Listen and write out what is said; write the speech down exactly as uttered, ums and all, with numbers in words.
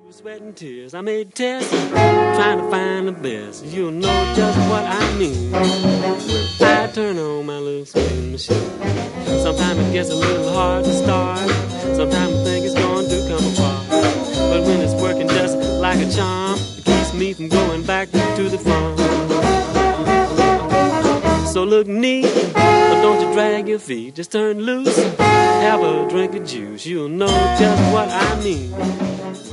Sweat and tears, I made tests, trying to find the best. You'll know just what I mean when I turn on my little spin machine. Sometimes it gets a little hard to start. Sometimes I think it's going to come apart. But when it's working just like a charm, it keeps me from going back to the farm. So look neat, but don't you drag your feet. Just turn loose, have a drink of juice. You'll know just what I mean.